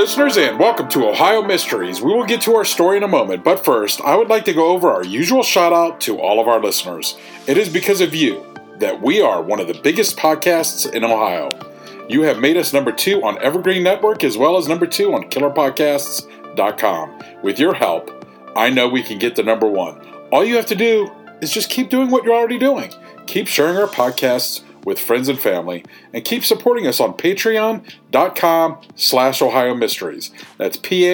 listeners, and welcome to Ohio Mysteries. We will get to our story in a moment, but first, I would like to go over our usual shout-out to all of our listeners. It is because of you that we are one of the biggest podcasts in Ohio. You have made us number 2 on Evergreen Network, as well as number 2 on KillerPodcasts.com. With your help, I know we can get to number 1. All you have to do is just keep doing what you're already doing. Keep sharing our podcasts with friends and family, and keep supporting us on patreon.com/Ohio Mysteries. That's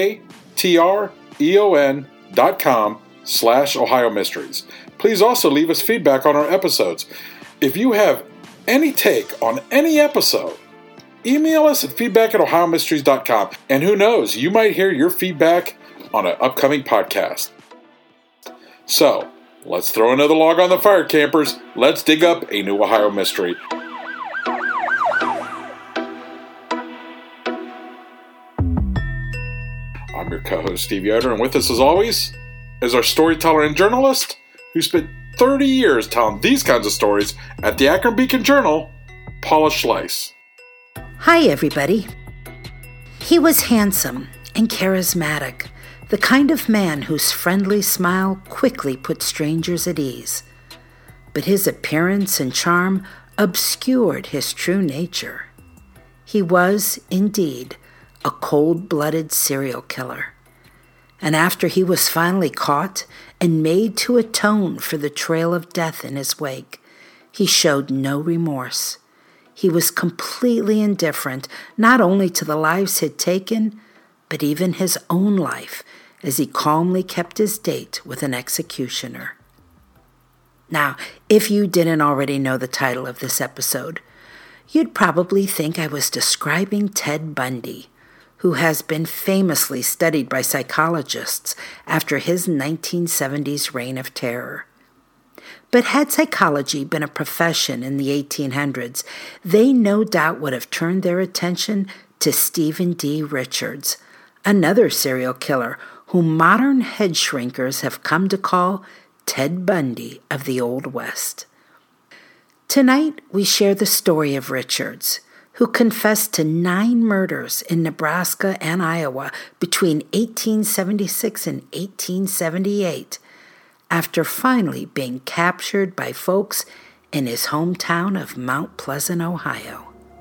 patreon.com/Ohio Mysteries. Please also leave us feedback on our episodes. If you have any take on any episode, email us at feedback@ohiomysteries.com. And who knows, you might hear your feedback on an upcoming podcast. So, let's throw another log on the fire, campers. Let's dig up a new Ohio mystery. I'm your co-host, Steve Yoder, and with us, as always, is our storyteller and journalist who spent 30 years telling these kinds of stories at the Akron Beacon Journal, Paula Schleis. Hi, everybody. He was handsome and charismatic, the kind of man whose friendly smile quickly put strangers at ease. But his appearance and charm obscured his true nature. He was, indeed, a cold-blooded serial killer. And after he was finally caught and made to atone for the trail of death in his wake, he showed no remorse. He was completely indifferent not only to the lives he'd taken, but even his own life, as he calmly kept his date with an executioner. Now, if you didn't already know the title of this episode, you'd probably think I was describing Ted Bundy, who has been famously studied by psychologists after his 1970s reign of terror. But had psychology been a profession in the 1800s, they no doubt would have turned their attention to Stephen D. Richards, another serial killer whom modern head shrinkers have come to call Ted Bundy of the Old West. Tonight, we share the story of Richards, who confessed to 9 murders in Nebraska and Iowa between 1876 and 1878, after finally being captured by folks in his hometown of Mount Pleasant, Ohio.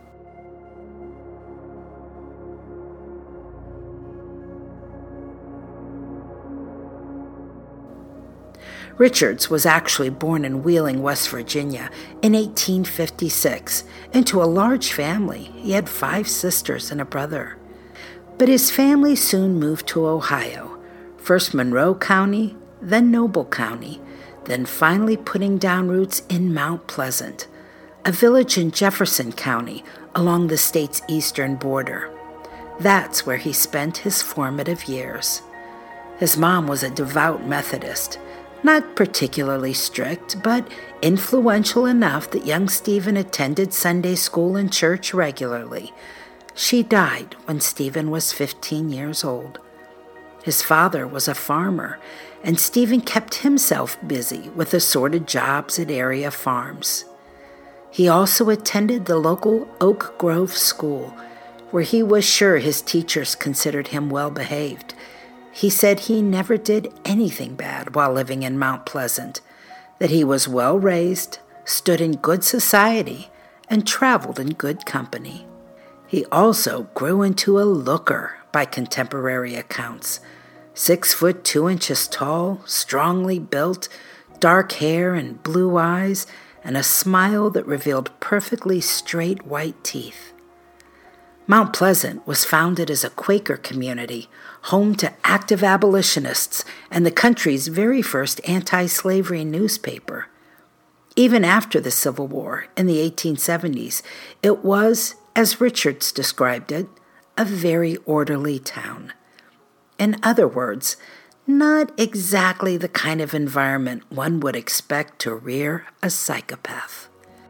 Richards was actually born in Wheeling, West Virginia in 1856 into a large family. He had 5 sisters and a brother. But his family soon moved to Ohio, first Monroe County, then Noble County, then finally putting down roots in Mount Pleasant, a village in Jefferson County along the state's eastern border. That's where he spent his formative years. His mom was a devout Methodist, not particularly strict, but influential enough that young Stephen attended Sunday school and church regularly. She died when Stephen was 15 years old. His father was a farmer, and Stephen kept himself busy with assorted jobs at area farms. He also attended the local Oak Grove School, where he was sure his teachers considered him well-behaved. He said he never did anything bad while living in Mount Pleasant, that he was well-raised, stood in good society, and traveled in good company. He also grew into a looker by contemporary accounts. 6 foot 2 inches tall, strongly built, dark hair and blue eyes, and a smile that revealed perfectly straight white teeth. Mount Pleasant was founded as a Quaker community, home to active abolitionists and the country's very first anti-slavery newspaper. Even after the Civil War in the 1870s, it was, as Richards described it, a very orderly town. In other words, not exactly the kind of environment one would expect to rear a psychopath.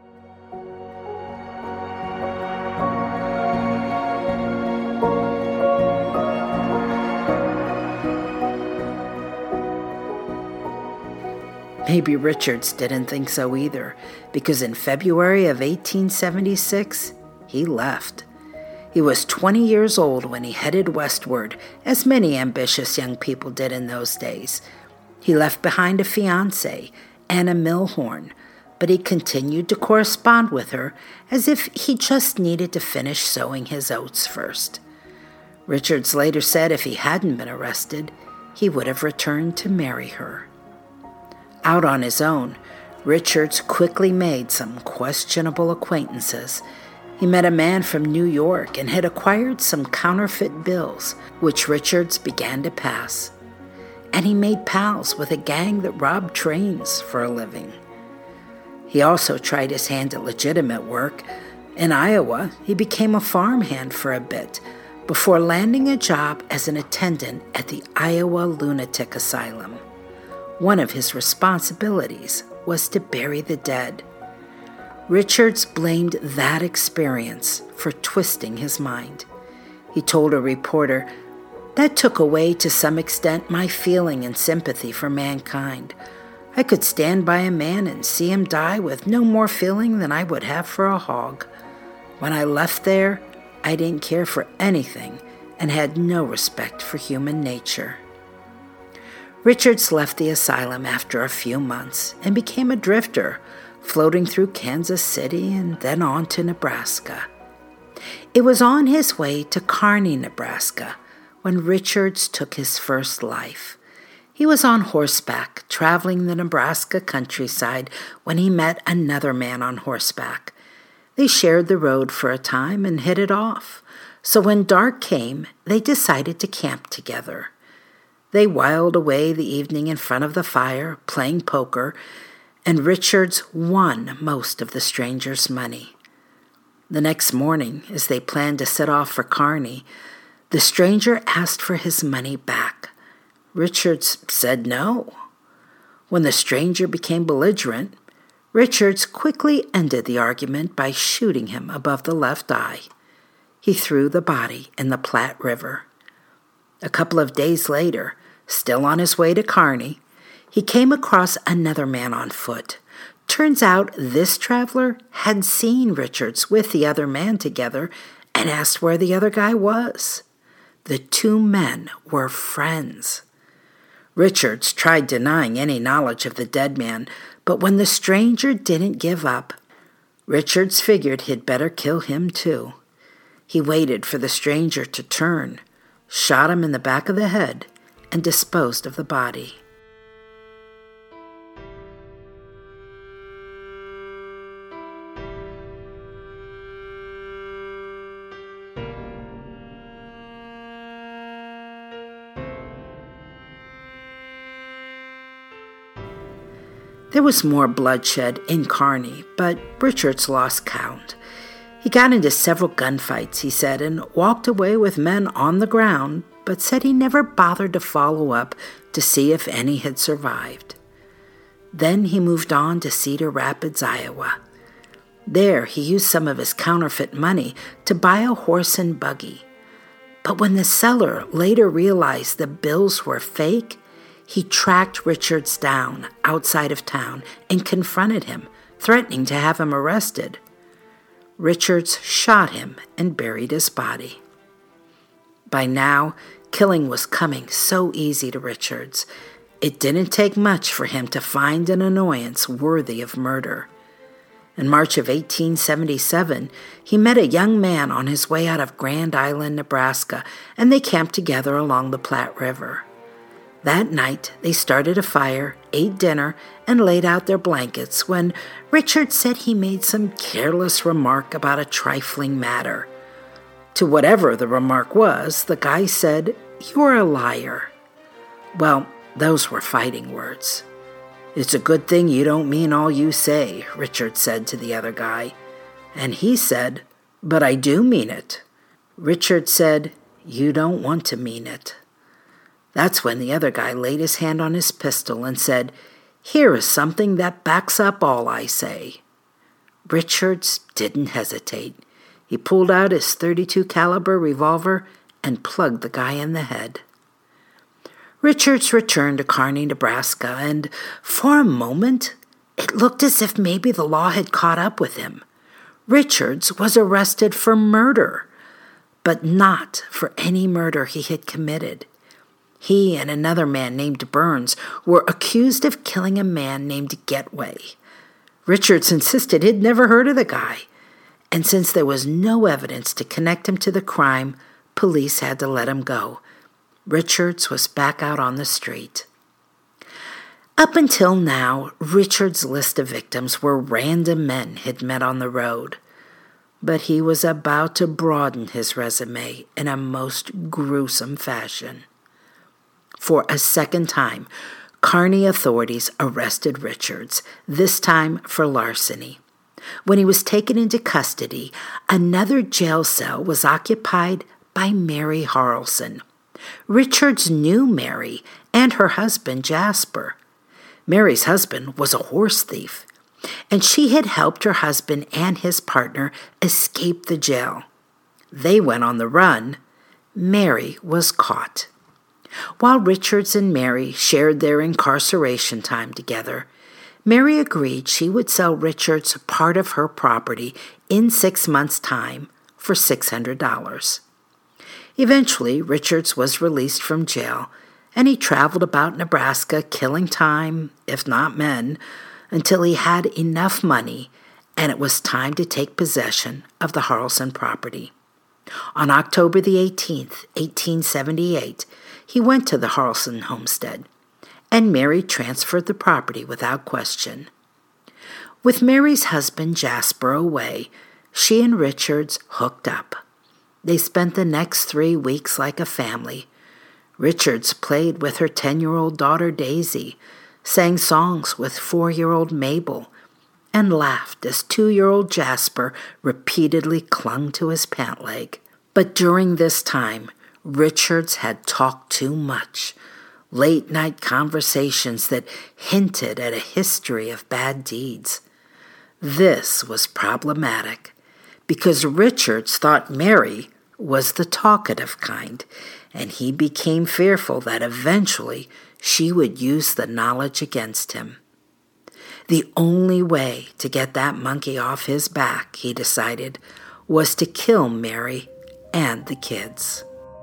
Maybe Richards didn't think so either, because in February of 1876, he left. He was 20 years old when he headed westward, as many ambitious young people did in those days. He left behind a fiancée, Anna Milhorn, but he continued to correspond with her as if he just needed to finish sowing his oats first. Richards later said if he hadn't been arrested, he would have returned to marry her. Out on his own, Richards quickly made some questionable acquaintances. He met a man from New York and had acquired some counterfeit bills, which Richards began to pass. And he made pals with a gang that robbed trains for a living. He also tried his hand at legitimate work. In Iowa, he became a farmhand for a bit, before landing a job as an attendant at the Iowa Lunatic Asylum. One of his responsibilities was to bury the dead. Richards blamed that experience for twisting his mind. He told a reporter, "That took away to some extent my feeling and sympathy for mankind. I could stand by a man and see him die with no more feeling than I would have for a hog. When I left there, I didn't care for anything and had no respect for human nature." Richards left the asylum after a few months and became a drifter, floating through Kansas City and then on to Nebraska. It was on his way to Kearney, Nebraska, when Richards took his first life. He was on horseback, traveling the Nebraska countryside, when he met another man on horseback. They shared the road for a time and hit it off. So when dark came, they decided to camp together. They whiled away the evening in front of the fire, playing poker, and Richards won most of the stranger's money. The next morning, as they planned to set off for Kearney, the stranger asked for his money back. Richards said no. When the stranger became belligerent, Richards quickly ended the argument by shooting him above the left eye. He threw the body in the Platte River. A couple of days later, still on his way to Kearney, he came across another man on foot. Turns out this traveler had seen Richards with the other man together and asked where the other guy was. The two men were friends. Richards tried denying any knowledge of the dead man, but when the stranger didn't give up, Richards figured he'd better kill him too. He waited for the stranger to turn, shot him in the back of the head, and disposed of the body. There was more bloodshed in Kearney, but Richards lost count. He got into several gunfights, he said, and walked away with men on the ground, but said he never bothered to follow up to see if any had survived. Then he moved on to Cedar Rapids, Iowa. There he used some of his counterfeit money to buy a horse and buggy. But when the seller later realized the bills were fake, he tracked Richards down outside of town and confronted him, threatening to have him arrested. Richards shot him and buried his body. By now, killing was coming so easy to Richards. It didn't take much for him to find an annoyance worthy of murder. In March of 1877, he met a young man on his way out of Grand Island, Nebraska, and they camped together along the Platte River. That night, they started a fire, ate dinner, and laid out their blankets when Richards said he made some careless remark about a trifling matter. To whatever the remark was, the guy said, "You're a liar." Well, those were fighting words. "It's a good thing you don't mean all you say," Richards said to the other guy. And he said, "But I do mean it." Richards said, "You don't want to mean it." That's when the other guy laid his hand on his pistol and said, "Here is something that backs up all I say." Richards didn't hesitate. He pulled out his .32 caliber revolver and plugged the guy in the head. Richards returned to Kearney, Nebraska, and for a moment, it looked as if maybe the law had caught up with him. Richards was arrested for murder. but not for any murder he had committed. He and another man named Burns were accused of killing a man named Getway. Richards insisted he'd never heard of the guy, and since there was no evidence to connect him to the crime, police had to let him go. Richards was back out on the street. Up until now, Richards' list of victims were random men he'd met on the road. But he was about to broaden his resume in a most gruesome fashion. For a second time, Kearney authorities arrested Richards, this time for larceny. When he was taken into custody, another jail cell was occupied by Mary Harrelson. Richards knew Mary and her husband, Jasper. Mary's husband was a horse thief, and she had helped her husband and his partner escape the jail. They went on the run. Mary was caught. While Richards and Mary shared their incarceration time together, Mary agreed she would sell Richards part of her property in 6 months' time for $600. Eventually, Richards was released from jail, and he traveled about Nebraska killing time, if not men, until he had enough money and it was time to take possession of the Harrelson property. On October the 18th, 1878, he went to the Harrelson homestead, and Mary transferred the property without question. With Mary's husband Jasper away, she and Richards hooked up. They spent the next 3 weeks like a family. Richards played with her 10-year-old daughter Daisy, sang songs with 4-year-old Mabel, and laughed as 2-year-old Jasper repeatedly clung to his pant leg. But during this time, Richards had talked too much. Late-night conversations that hinted at a history of bad deeds. This was problematic because Richards thought Mary was the talkative kind, and he became fearful that eventually she would use the knowledge against him. The only way to get that monkey off his back, he decided, was to kill Mary and the kids.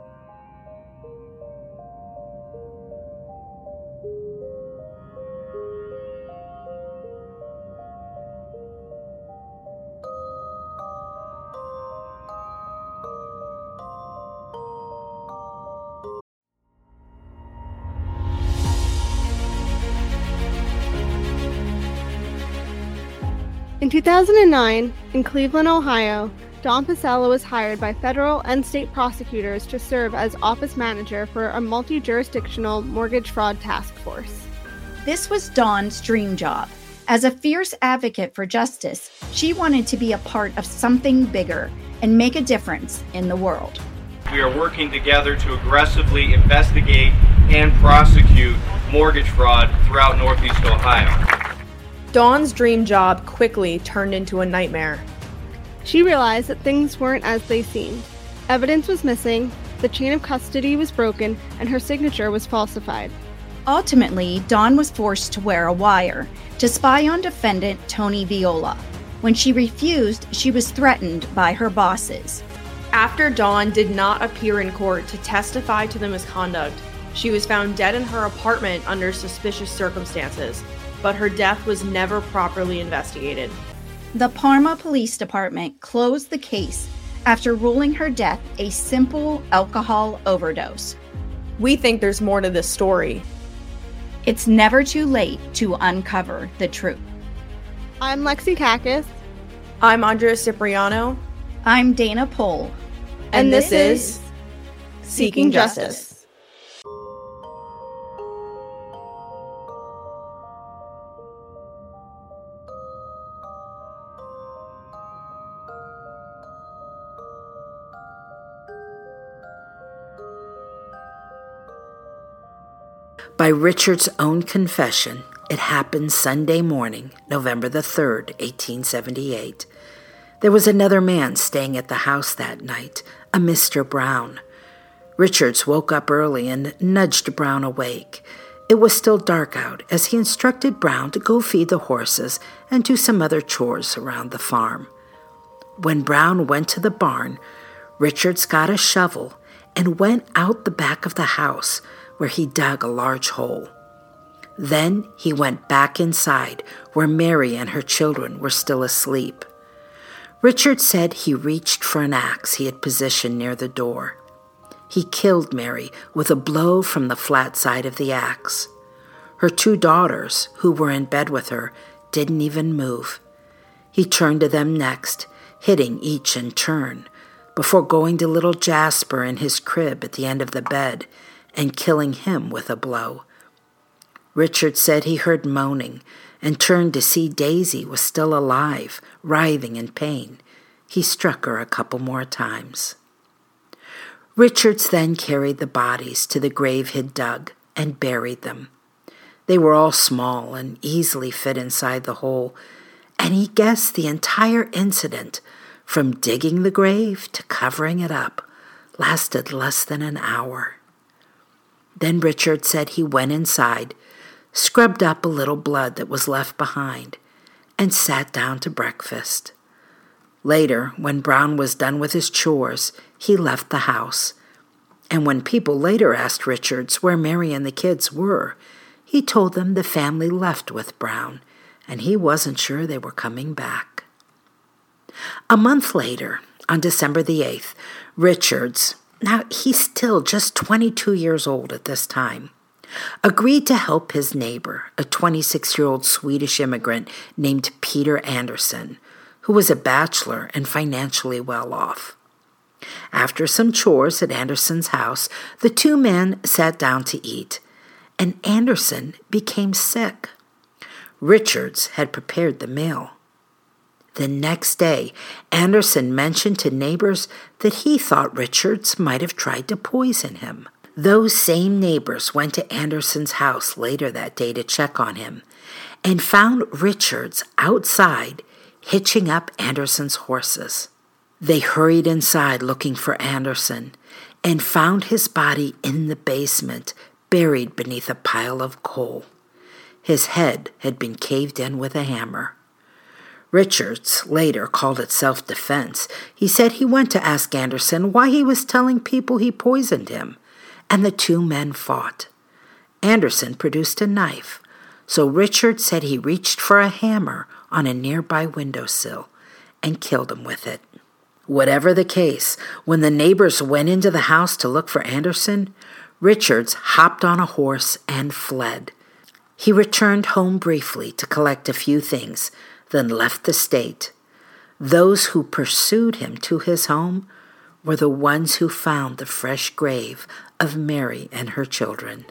In 2009, in Cleveland, Ohio, Don Pacella was hired by federal and state prosecutors to serve as office manager for a multi-jurisdictional mortgage fraud task force. This was Dawn's dream job. As a fierce advocate for justice, she wanted to be a part of something bigger and make a difference in the world. We are working together to aggressively investigate and prosecute mortgage fraud throughout Northeast Ohio. Dawn's dream job quickly turned into a nightmare. She realized that things weren't as they seemed. Evidence was missing, the chain of custody was broken, and her signature was falsified. Ultimately, Dawn was forced to wear a wire to spy on defendant Tony Viola. When she refused, she was threatened by her bosses. After Dawn did not appear in court to testify to the misconduct, she was found dead in her apartment under suspicious circumstances, but her death was never properly investigated. The Parma Police Department closed the case after ruling her death a simple alcohol overdose. We think there's more to this story. It's never too late to uncover the truth. I'm Lexi Kakis. I'm Andrea Cipriano. I'm Dana Pohl. And this is Seeking Justice. By Richard's own confession, it happened Sunday morning, November the 3rd, 1878. There was another man staying at the house that night, a Mr. Brown. Richards woke up early and nudged Brown awake. It was still dark out as he instructed Brown to go feed the horses and do some other chores around the farm. When Brown went to the barn, Richards got a shovel and went out the back of the house, where he dug a large hole. Then he went back inside, where Mary and her children were still asleep. Richards said he reached for an axe he had positioned near the door. He killed Mary with a blow from the flat side of the axe. Her 2 daughters, who were in bed with her, didn't even move. He turned to them next, hitting each in turn, before going to little Jasper in his crib at the end of the bed and killing him with a blow. Richard said he heard moaning and turned to see Daisy was still alive, writhing in pain. He struck her a couple more times. Richards then carried the bodies to the grave he'd dug and buried them. They were all small and easily fit inside the hole, and he guessed the entire incident, from digging the grave to covering it up, lasted less than an hour. Then Richard said he went inside, scrubbed up a little blood that was left behind, and sat down to breakfast. Later, when Brown was done with his chores, he left the house. And when people later asked Richards where Mary and the kids were, he told them the family left with Brown, and he wasn't sure they were coming back. A month later, on December the 8th, Richards, now he's still just 22 years old at this time, agreed to help his neighbor, a 26-year-old Swedish immigrant named Peter Anderson, who was a bachelor and financially well off. After some chores at Anderson's house, the 2 men sat down to eat, and Anderson became sick. Richards had prepared the meal. The next day, Anderson mentioned to neighbors that he thought Richards might have tried to poison him. Those same neighbors went to Anderson's house later that day to check on him and found Richards outside hitching up Anderson's horses. They hurried inside looking for Anderson and found his body in the basement, buried beneath a pile of coal. His head had been caved in with a hammer. Richards later called it self-defense. He said he went to ask Anderson why he was telling people he poisoned him, and the 2 men fought. Anderson produced a knife, so Richards said he reached for a hammer on a nearby windowsill and killed him with it. Whatever the case, when the neighbors went into the house to look for Anderson, Richards hopped on a horse and fled. He returned home briefly to collect a few things, then left the state. Those who pursued him to his home were the ones who found the fresh grave of Mary and her children.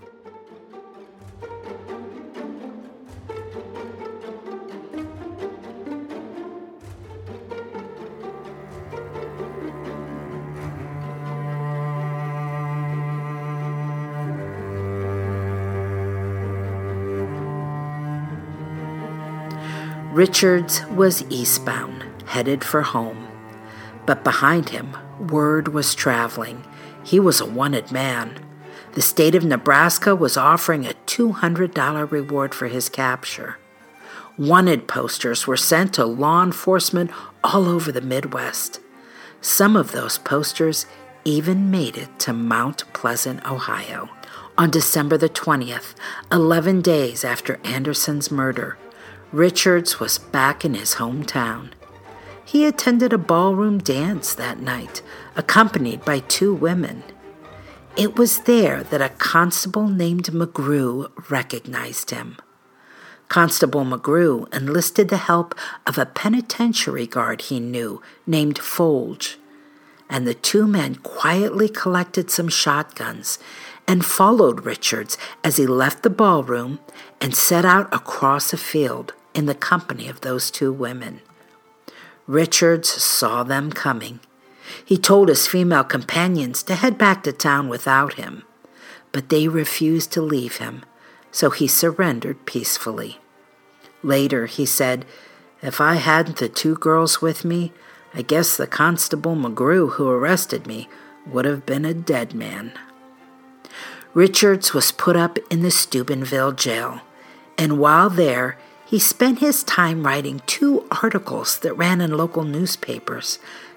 Richards was eastbound, headed for home. But behind him, word was traveling. He was a wanted man. The state of Nebraska was offering a $200 reward for his capture. Wanted posters were sent to law enforcement all over the Midwest. Some of those posters even made it to Mount Pleasant, Ohio. On December the 20th, 11 days after Anderson's murder, Richards was back in his hometown. He attended a ballroom dance that night, accompanied by 2 women. It was there that a constable named McGrew recognized him. Constable McGrew enlisted the help of a penitentiary guard he knew named Folge, and the 2 men quietly collected some shotguns and followed Richards as he left the ballroom and set out across a field in the company of those 2 women. Richards saw them coming. He told his female companions to head back to town without him, but they refused to leave him, so he surrendered peacefully. Later, he said, "If I hadn't the 2 girls with me, I guess the Constable McGrew who arrested me would have been a dead man." Richards was put up in the Steubenville jail, and while there, he spent his time writing 2 articles that ran in local newspapers,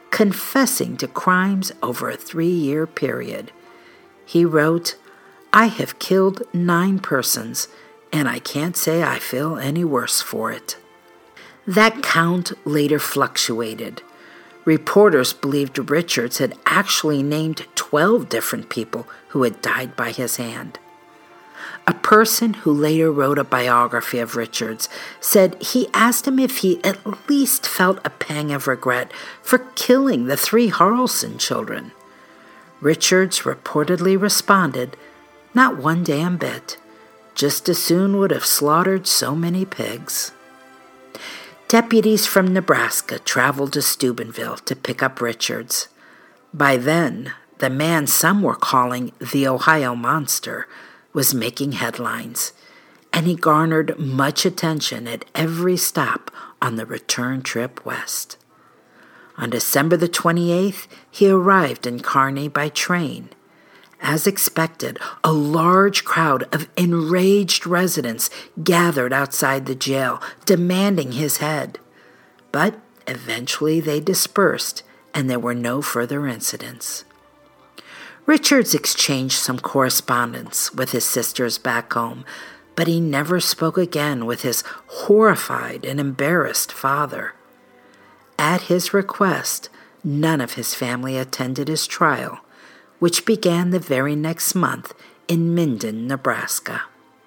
confessing to crimes over a 3-year period. He wrote, "I have killed 9 persons, and I can't say I feel any worse for it." That count later fluctuated. Reporters believed Richards had actually named 12 different people who had died by his hand. A person who later wrote a biography of Richards said he asked him if he at least felt a pang of regret for killing the 3 Harrelson children. Richards reportedly responded, "Not one damn bit. Just as soon would have slaughtered so many pigs." Deputies from Nebraska traveled to Steubenville to pick up Richards. By then, the man some were calling the Ohio Monster was making headlines, and he garnered much attention at every stop on the return trip west. On December the 28th, he arrived in Kearney by train. As expected, a large crowd of enraged residents gathered outside the jail, demanding his head. But eventually they dispersed, and there were no further incidents. Richards exchanged some correspondence with his sisters back home, but he never spoke again with his horrified and embarrassed father. At his request, none of his family attended his trial, which began the very next month in Minden, Nebraska.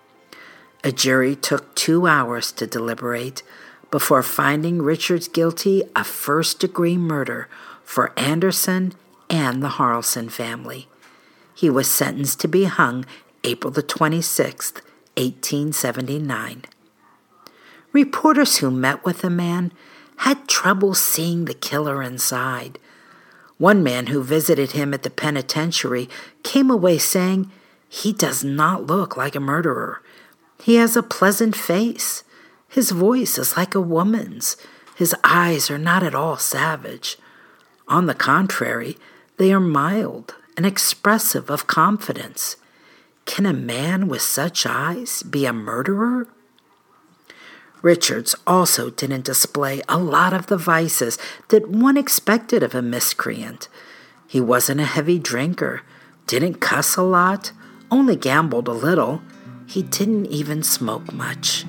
A jury took 2 hours to deliberate before finding Richards guilty of first-degree murder for Anderson and the Harrelson family. He was sentenced to be hung April the 26th, 1879. Reporters who met with the man had trouble seeing the killer inside. One man who visited him at the penitentiary came away saying, "He does not look like a murderer. He has a pleasant face. His voice is like a woman's. His eyes are not at all savage. On the contrary, they are mild and expressive of confidence. Can a man with such eyes be a murderer?" Richards also didn't display a lot of the vices that one expected of a miscreant. He wasn't a heavy drinker, didn't cuss a lot, only gambled a little. He didn't even smoke much.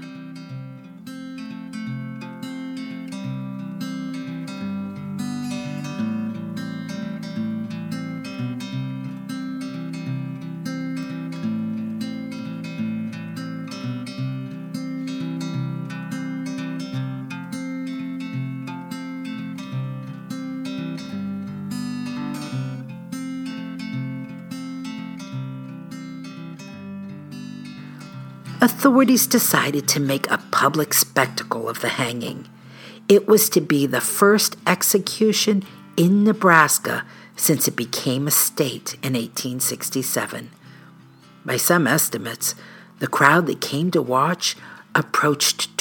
Authorities decided to make a public spectacle of the hanging. It was to be the first execution in Nebraska since it became a state in 1867. By some estimates, the crowd that came to watch approached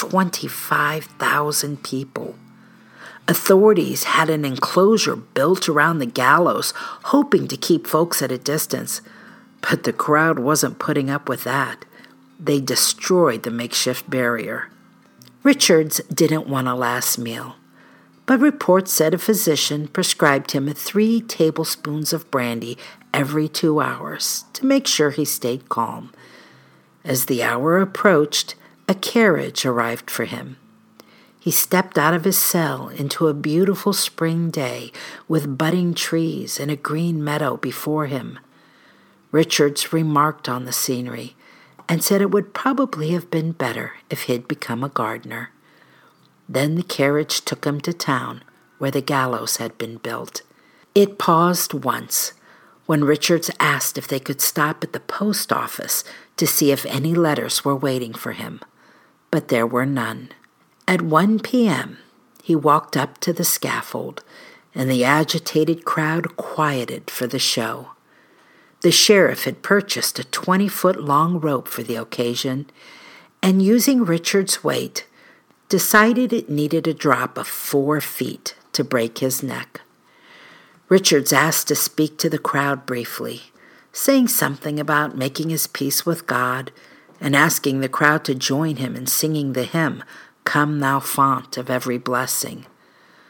25,000 people. Authorities had an enclosure built around the gallows, hoping to keep folks at a distance, but the crowd wasn't putting up with that. They destroyed the makeshift barrier. Richards didn't want a last meal, but reports said a physician prescribed him 3 tablespoons of brandy every 2 hours to make sure he stayed calm. As the hour approached, a carriage arrived for him. He stepped out of his cell into a beautiful spring day with budding trees and a green meadow before him. Richards remarked on the scenery and said it would probably have been better if he'd become a gardener. Then the carriage took him to town where the gallows had been built. It paused once when Richards asked if they could stop at the post office to see if any letters were waiting for him, but there were none. At 1 p.m., he walked up to the scaffold, and the agitated crowd quieted for the show. The sheriff had purchased a 20-foot-long rope for the occasion, and using Richard's weight, decided it needed a drop of 4 feet to break his neck. Richards asked to speak to the crowd briefly, saying something about making his peace with God and asking the crowd to join him in singing the hymn, "Come Thou Fount of Every Blessing."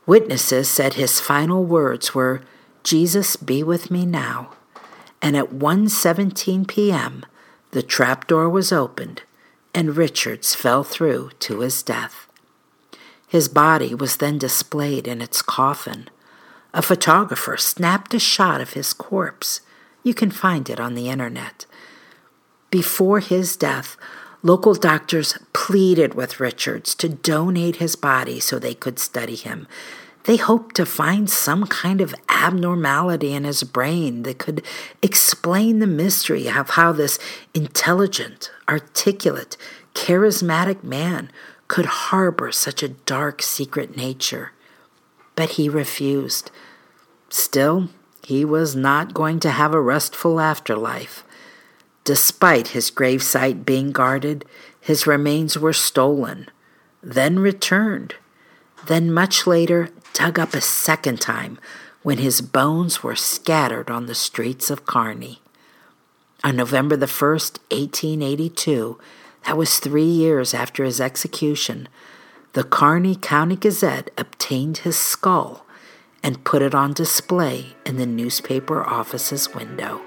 Witnesses said his final words were, "Jesus be with me now." And at 1:17 p.m., the trapdoor was opened, and Richards fell through to his death. His body was then displayed in its coffin. A photographer snapped a shot of his corpse. You can find it on the internet. Before his death, local doctors pleaded with Richards to donate his body so they could study him. They hoped to find some kind of abnormality in his brain that could explain the mystery of how this intelligent, articulate, charismatic man could harbor such a dark, secret nature. But he refused. Still, he was not going to have a restful afterlife. Despite his gravesite being guarded, his remains were stolen, then returned, then much later dug up a second time when his bones were scattered on the streets of Kearney. On November the 1st, 1882, that was 3 years after his execution, the Kearney County Gazette obtained his skull and put it on display in the newspaper office's window.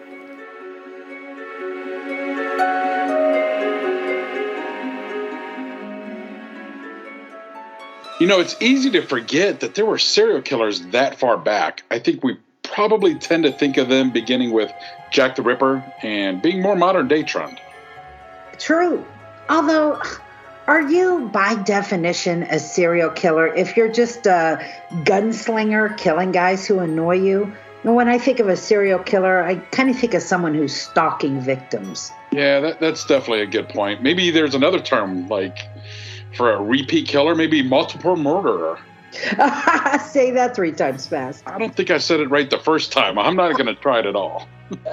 You know, it's easy to forget that there were serial killers that far back. I think we probably tend to think of them beginning with Jack the Ripper and being more modern day trend. True. Although, are you, by definition, a serial killer if you're just a gunslinger killing guys who annoy you? And when I think of a serial killer, I kind of think of someone who's stalking victims. Yeah, that's definitely a good point. Maybe there's another term, like for a repeat killer, maybe multiple murderer. Say that 3 times fast. I don't think I said it right the first time. I'm not going to try it at all.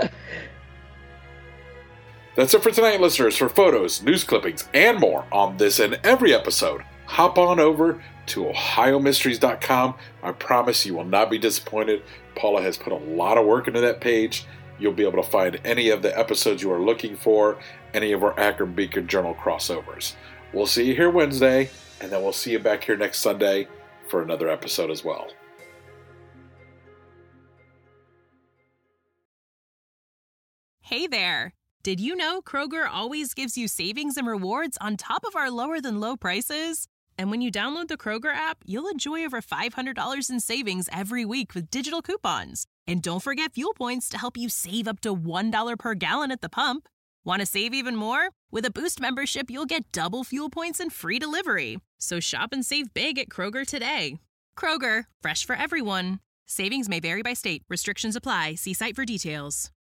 That's it for tonight, listeners. For photos, news clippings, and more on this and every episode, hop on over to OhioMysteries.com. I promise you will not be disappointed. Paula has put a lot of work into that page. You'll be able to find any of the episodes you are looking for, any of our Akron Beacon Journal crossovers. We'll see you here Wednesday, and then we'll see you back here next Sunday for another episode as well. Hey there! Did you know Kroger always gives you savings and rewards on top of our lower-than-low prices? And when you download the Kroger app, you'll enjoy over $500 in savings every week with digital coupons. And don't forget fuel points to help you save up to $1 per gallon at the pump. Want to save even more? With a Boost membership, you'll get double fuel points and free delivery. So shop and save big at Kroger today. Kroger, fresh for everyone. Savings may vary by state. Restrictions apply. See site for details.